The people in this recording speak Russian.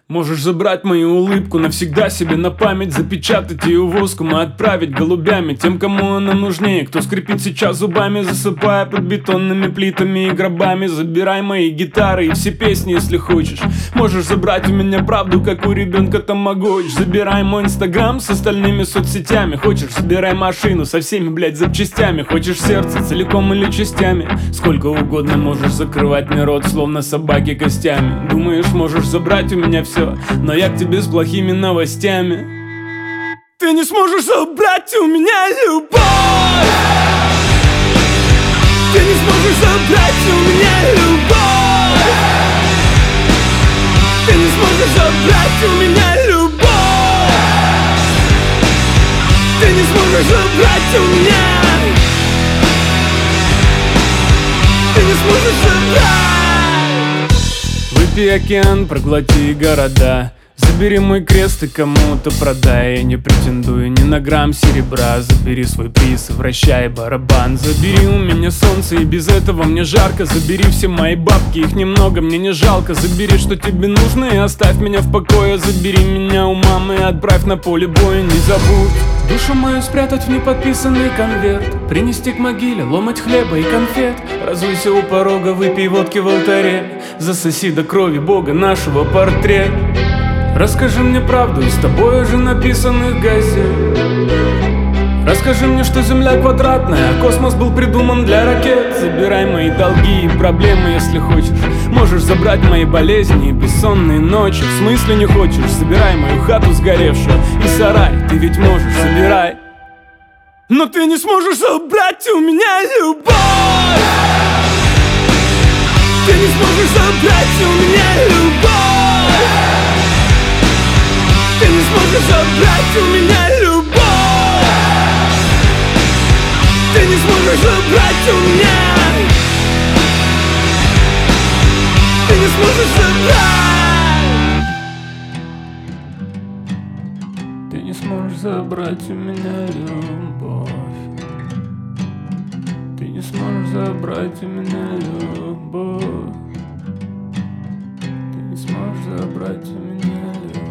Можешь забрать мою улыбку навсегда себе на память, запечатать ее воском и отправить голубями тем, кому она нужнее, кто скрипит сейчас зубами, засыпая под бетонными плитами и гробами. Забирай мои гитары и все песни, если хочешь. Можешь забрать у меня правду, как у ребенка тамагочи. Забирай мой инстаграм с остальными соцсетями. Хочешь, забирай машину со всеми, блять, запчастями. Хочешь сердце целиком или частями. Сколько угодно можешь закрывать мне рот, словно собаки костями. Думаешь, можешь забрать у меня все, но я к тебе с плохими новостями. Ты не сможешь забрать у меня любовь. Ты не сможешь забрать у меня любовь. Ты не сможешь забрать у меня любовь. Ты не сможешь забрать у меня. Ты не сможешь забрать. Выпей океан, проглоти города. Забери мой крест и кому-то продай. Я не претендую ни на грамм серебра. Забери свой приз и вращай барабан. Забери у меня солнце, и без этого мне жарко. Забери все мои бабки, их немного, мне не жалко. Забери, что тебе нужно, и оставь меня в покое. Забери меня у мамы и отправь на поле боя. Не забудь душу мою спрятать в неподписанный конверт, принести к могиле ломоть хлеба и конфет. Разуйся у порога, выпей водки в алтаре. Засоси до крови Бога нашего портрет. Расскажи мне правду из тобой уже написанных газет. Расскажи мне, что Земля квадратная, а космос был придуман для ракет. Забирай мои долги и проблемы, если хочешь. Можешь забрать мои болезни и бессонные ночи. В смысле не хочешь? Забирай мою хату сгоревшую и сарай. Ты ведь можешь, забирай. Но ты не сможешь забрать у меня любовь. Ты не сможешь забрать у меня любовь. Ты не сможешь забрать у меня любовь. Ты не сможешь забрать у меня. Ты не сможешь забрать. Ты не сможешь забрать у меня любовь. Ты не сможешь забрать у меня любовь. Ты не сможешь забрать у меня любовь.